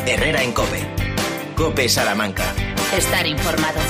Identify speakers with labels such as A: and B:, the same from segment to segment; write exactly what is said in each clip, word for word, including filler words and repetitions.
A: Herrera en COPE. COPE Salamanca.
B: Estar informado.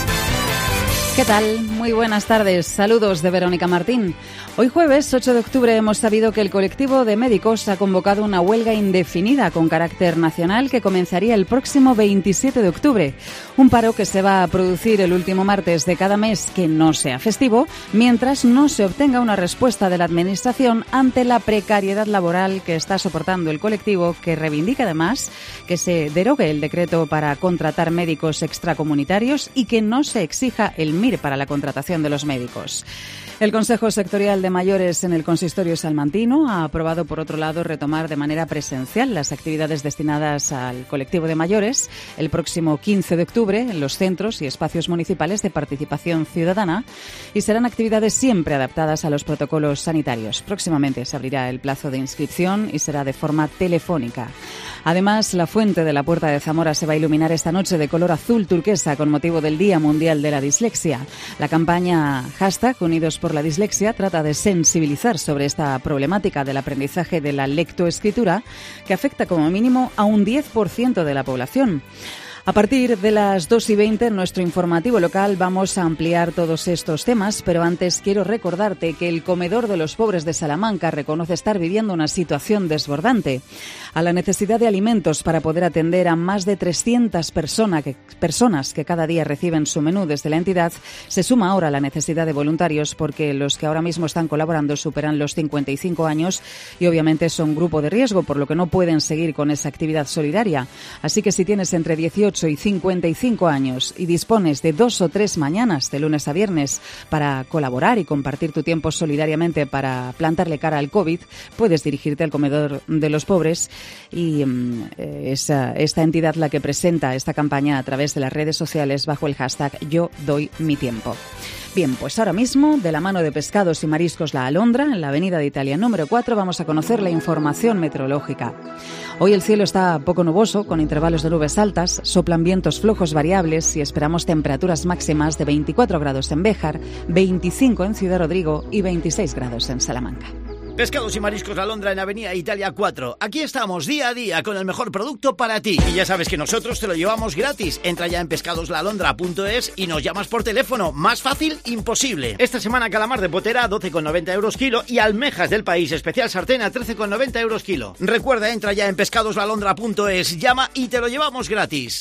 C: ¿Qué tal? Muy buenas tardes. Saludos de Verónica Martín. Hoy jueves ocho de octubre hemos sabido que el colectivo de médicos ha convocado una huelga indefinida con carácter nacional que comenzaría el próximo veintisiete de octubre. Un paro que se va a producir el último martes de cada mes que no sea festivo, mientras no se obtenga una respuesta de la Administración ante la precariedad laboral que está soportando el colectivo, que reivindica además que se derogue el decreto para contratar médicos extracomunitarios y que no se exija el M I R para la contratación de los médicos. El Consejo Sectorial de Mayores en el Consistorio salmantino ha aprobado, por otro lado, retomar de manera presencial las actividades destinadas al colectivo de mayores el próximo quince de octubre en los centros y espacios municipales de participación ciudadana, y serán actividades siempre adaptadas a los protocolos sanitarios. Próximamente se abrirá el plazo de inscripción y será de forma telefónica. Además, la fuente de la Puerta de Zamora se va a iluminar esta noche de color azul turquesa con motivo del Día Mundial de la Dislexia. La campaña hashtag Unidos por la Dislexia trata de sensibilizar sobre esta problemática del aprendizaje de la lectoescritura, que afecta como mínimo a un diez por ciento de la población. A partir de las dos y veinte en nuestro informativo local vamos a ampliar todos estos temas, pero antes quiero recordarte que el Comedor de los Pobres de Salamanca reconoce estar viviendo una situación desbordante. A la necesidad de alimentos para poder atender a más de trescientas persona que, personas que cada día reciben su menú desde la entidad, se suma ahora la necesidad de voluntarios, porque los que ahora mismo están colaborando superan los cincuenta y cinco años y obviamente son grupo de riesgo, por lo que no pueden seguir con esa actividad solidaria. Así que si tienes entre dieciocho y cincuenta y cinco años y dispones de dos o tres mañanas de lunes a viernes para colaborar y compartir tu tiempo solidariamente para plantarle cara al COVID, puedes dirigirte al Comedor de los Pobres, y eh, es esta entidad la que presenta esta campaña a través de las redes sociales bajo el hashtag Yo Doy Mi Tiempo. Bien, pues ahora mismo, de la mano de Pescados y Mariscos La Alondra, en la Avenida de Italia número cuatro, vamos a conocer la información meteorológica. Hoy el cielo está poco nuboso, con intervalos de nubes altas, soplan vientos flojos variables y esperamos temperaturas máximas de veinticuatro grados en Béjar, veinticinco en Ciudad Rodrigo y veintiséis grados en Salamanca.
D: Pescados y Mariscos La Alondra en Avenida Italia cuatro. Aquí estamos día a día con el mejor producto para ti. Y ya sabes que nosotros te lo llevamos gratis. Entra ya en pescados la alondra punto es y nos llamas por teléfono. Más fácil, imposible. Esta semana calamar de potera a doce con noventa euros kilo y almejas del país especial sartén a trece con noventa euros kilo. Recuerda, entra ya en pescados la alondra punto es, llama y te lo llevamos gratis.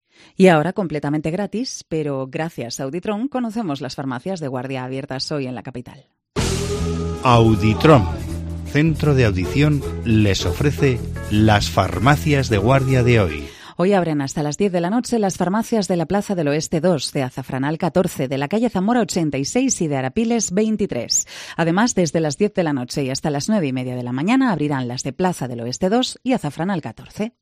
C: Y ahora, completamente gratis, pero gracias a Auditron, conocemos las farmacias de guardia abiertas hoy en la capital.
E: Auditron, centro de audición, les ofrece las farmacias de guardia de hoy.
C: Hoy abren hasta las diez de la noche las farmacias de la Plaza del Oeste dos, de Azafranal catorce, de la calle Zamora ochenta y seis y de Arapiles veintitrés. Además, desde las diez de la noche y hasta las nueve y media de la mañana abrirán las de Plaza del Oeste dos y Azafranal catorce.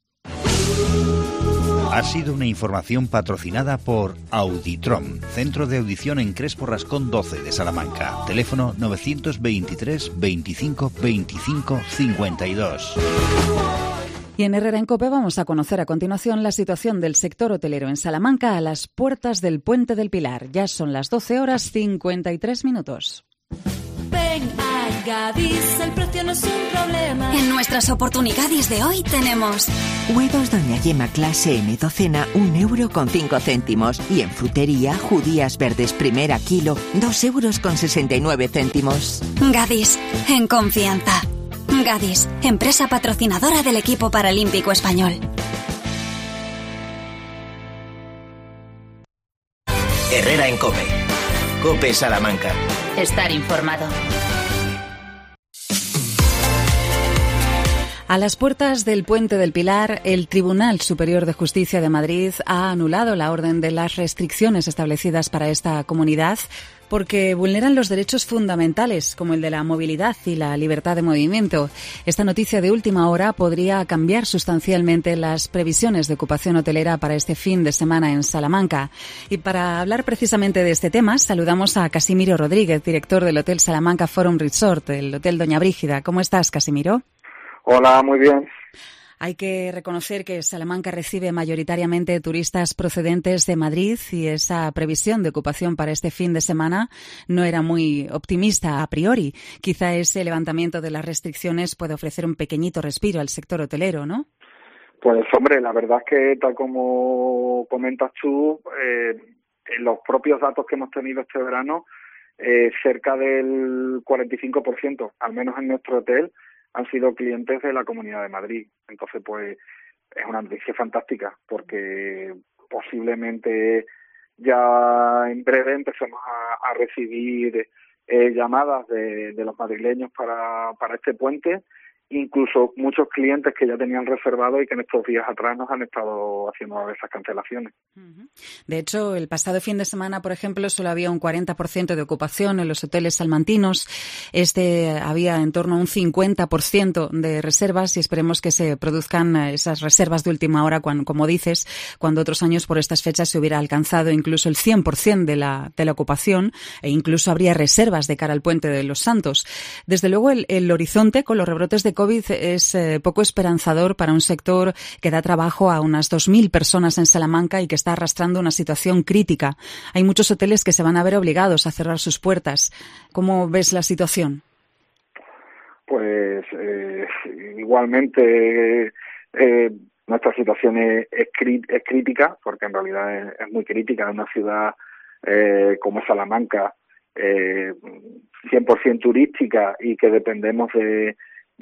E: Ha sido una información patrocinada por Auditron, centro de audición en Crespo Rascón doce de Salamanca. Teléfono novecientos veintitrés veinticinco veinticinco cincuenta y dos.
C: Y en Herrera en COPE vamos a conocer a continuación la situación del sector hotelero en Salamanca a las puertas del Puente del Pilar. Ya son las doce horas cincuenta y tres minutos.
F: Ven a Gadis, el precio no es un problema.
B: En nuestras oportunidades de hoy tenemos
G: huevos Doña Yema clase M docena, un euro con cinco céntimos. Y en frutería, judías verdes primera kilo, dos euros con sesenta y nueve céntimos.
B: Gadis, en confianza. Gadis, empresa patrocinadora del equipo paralímpico español.
A: Herrera en COPE. COPE Salamanca.
B: Estar informado.
C: A las puertas del Puente del Pilar, el Tribunal Superior de Justicia de Madrid ha anulado la orden de las restricciones establecidas para esta comunidad porque vulneran los derechos fundamentales, como el de la movilidad y la libertad de movimiento. Esta noticia de última hora podría cambiar sustancialmente las previsiones de ocupación hotelera para este fin de semana en Salamanca. Y para hablar precisamente de este tema, saludamos a Casimiro Rodríguez, director del Hotel Salamanca Forum Resort, el Hotel Doña Brígida. ¿Cómo estás, Casimiro?
H: Hola, muy bien.
C: Hay que reconocer que Salamanca recibe mayoritariamente turistas procedentes de Madrid y esa previsión de ocupación para este fin de semana no era muy optimista a priori. Quizá ese levantamiento de las restricciones puede ofrecer un pequeñito respiro al sector hotelero, ¿no?
H: Pues hombre, la verdad es que tal como comentas tú, eh, en los propios datos que hemos tenido este verano, eh, cerca del cuarenta y cinco por ciento, al menos en nuestro hotel, han sido clientes de la Comunidad de Madrid. Entonces, pues es una noticia fantástica, porque posiblemente ya en breve empecemos a, a recibir eh, llamadas de, de los madrileños para, para este puente, incluso muchos clientes que ya tenían reservado y que en estos días atrás nos han estado haciendo esas cancelaciones.
C: De hecho, el pasado fin de semana, por ejemplo, solo había un cuarenta por ciento de ocupación en los hoteles salmantinos. Este había en torno a un cincuenta por ciento de reservas y esperemos que se produzcan esas reservas de última hora, cuando, como dices, cuando otros años por estas fechas se hubiera alcanzado incluso el cien por ciento de la, de la ocupación e incluso habría reservas de cara al Puente de los Santos. Desde luego, el, el horizonte con los rebrotes de COVID es eh, poco esperanzador para un sector que da trabajo a unas dos mil personas en Salamanca y que está arrastrando una situación crítica. Hay muchos hoteles que se van a ver obligados a cerrar sus puertas. ¿Cómo ves la situación?
H: Pues eh, igualmente eh, nuestra situación es, es, es crítica, porque en realidad es, es muy crítica en una ciudad eh, como Salamanca, eh, cien por ciento turística y que dependemos de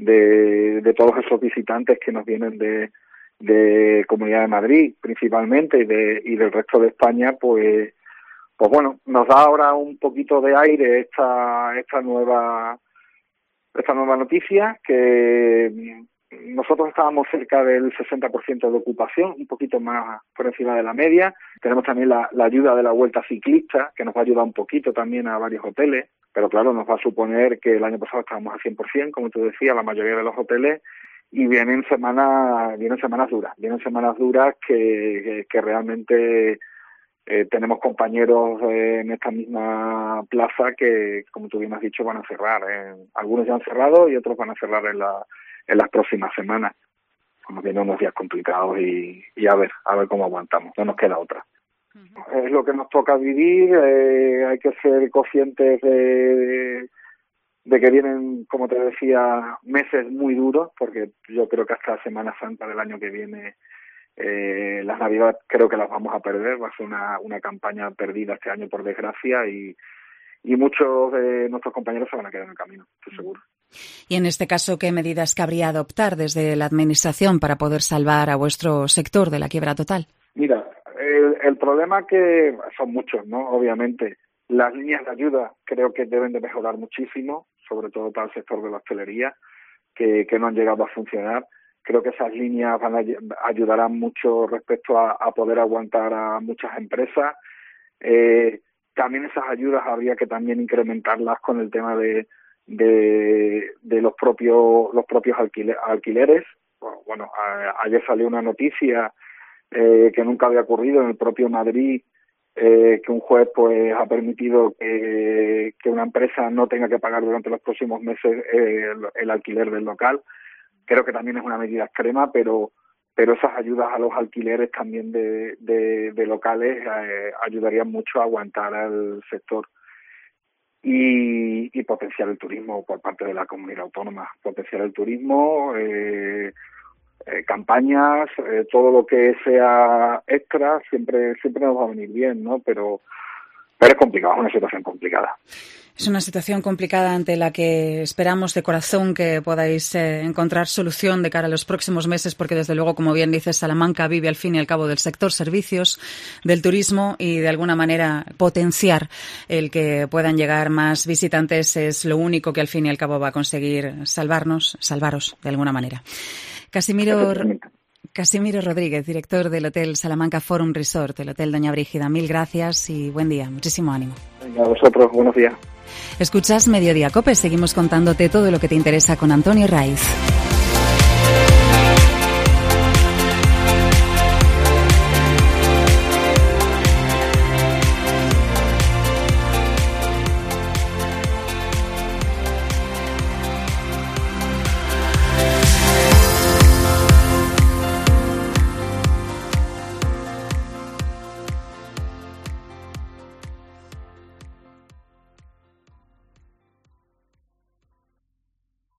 H: De, de todos esos visitantes que nos vienen de, de Comunidad de Madrid principalmente y, de, y del resto de España, pues pues bueno, nos da ahora un poquito de aire esta esta nueva esta nueva noticia, que nosotros estábamos cerca del sesenta por ciento de ocupación, un poquito más por encima de la media. Tenemos también la, la ayuda de la Vuelta Ciclista, que nos va a ayudar un poquito también a varios hoteles. Pero claro, nos va a suponer que el año pasado estábamos al cien por ciento, como tú decías, la mayoría de los hoteles, y vienen semanas vienen semanas duras, vienen semanas duras que, que, que realmente eh, tenemos compañeros eh, en esta misma plaza que, como tú bien has dicho, van a cerrar. Eh. Algunos ya han cerrado y otros van a cerrar en, la, en las próximas semanas. Como vienen unos días complicados y, y a ver, a ver cómo aguantamos, no nos queda otra. Es lo que nos toca vivir, eh, hay que ser conscientes de, de que vienen, como te decía, meses muy duros, porque yo creo que hasta Semana Santa del año que viene, eh, las Navidades creo que las vamos a perder, va a ser una, una campaña perdida este año por desgracia y, y muchos de nuestros compañeros se van a quedar en el camino, estoy seguro.
C: Y en este caso, ¿qué medidas cabría adoptar desde la Administración para poder salvar a vuestro sector de la quiebra total?
H: Mira, El, el problema que son muchos, ¿no? Obviamente, las líneas de ayuda creo que deben de mejorar muchísimo, sobre todo para el sector de la hostelería, que, que no han llegado a funcionar. Creo que esas líneas van a ayudarán mucho respecto a, a poder aguantar a muchas empresas. Eh, también esas ayudas habría que también incrementarlas con el tema de de, de los propios los propios alquiler, alquileres. Bueno, a, ayer salió una noticia Eh, que nunca había ocurrido en el propio Madrid, eh, que un juez pues ha permitido que, que una empresa no tenga que pagar durante los próximos meses eh, el, el alquiler del local. Creo que también es una medida extrema, pero pero esas ayudas a los alquileres también de, de, de locales eh, ayudarían mucho a aguantar al sector y, y potenciar el turismo por parte de la comunidad autónoma, potenciar el turismo, eh, Eh, campañas, eh, todo lo que sea extra siempre siempre nos va a venir bien, ¿no? Pero, pero es complicado, es una situación complicada.
C: Es una situación complicada ante la que esperamos de corazón que podáis eh, encontrar solución de cara a los próximos meses, porque desde luego, como bien dices, Salamanca vive al fin y al cabo del sector servicios, del turismo, y de alguna manera potenciar el que puedan llegar más visitantes es lo único que al fin y al cabo va a conseguir salvarnos, salvaros de alguna manera. Casimiro, Casimiro Rodríguez, director del Hotel Salamanca Forum Resort, el Hotel Doña Brígida, mil gracias y buen día, muchísimo ánimo.
H: Venga, a vosotros, buenos días.
C: Escuchas Mediodía Cope, seguimos contándote todo lo que te interesa con Antonio Raiz.